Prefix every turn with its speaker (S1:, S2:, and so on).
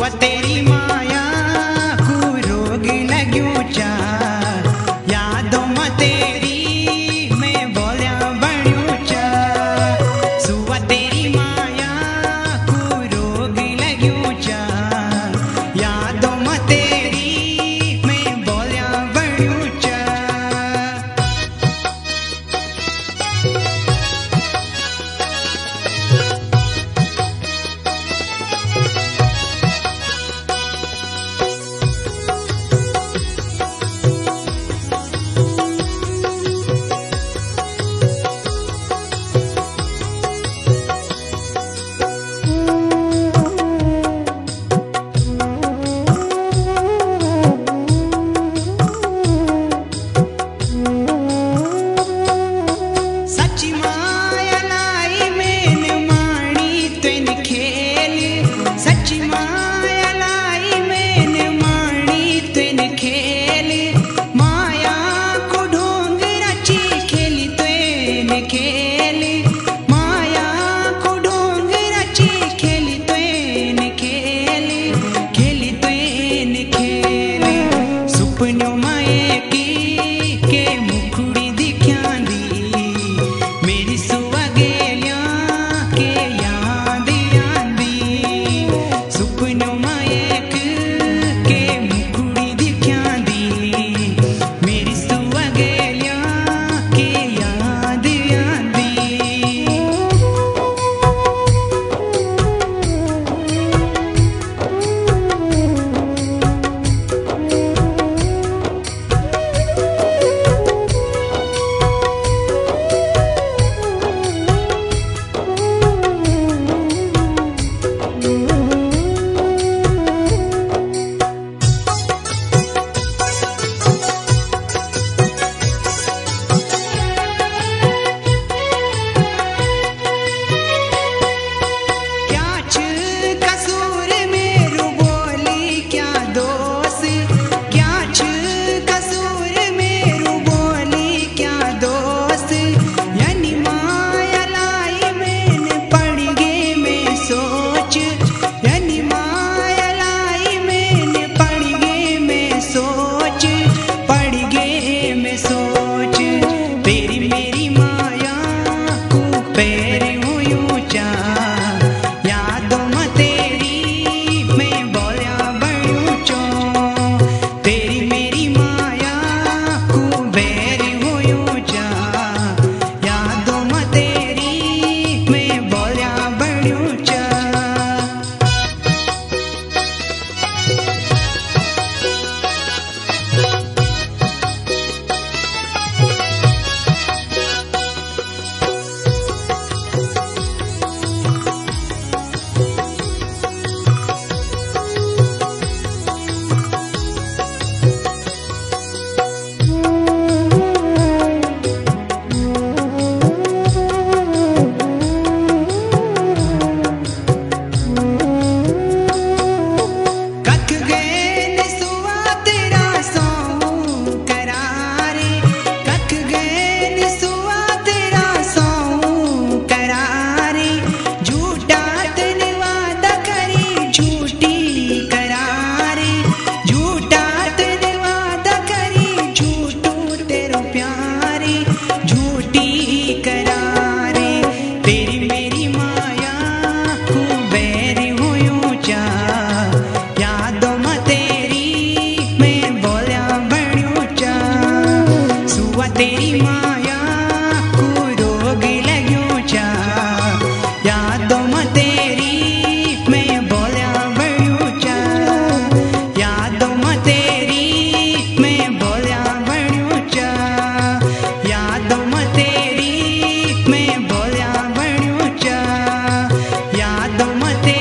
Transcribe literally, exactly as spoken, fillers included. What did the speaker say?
S1: सुवा तेरी माया को रोग लग्यो चा यादों में तेरी मैं बोलिया बण्यो चा सुवा तेरी माया को रोग लग्यो चा यादों में तेरी मैं बोलिया बण्यो चा तेरी माया को रोग लग्यो चा यादों में तेरी मैं बोलिया बण्यो चा यादों में तेरी मैं बोलिया बण्यो चा यादों में तेरी मैं बोलिया बण्यो चा यादों में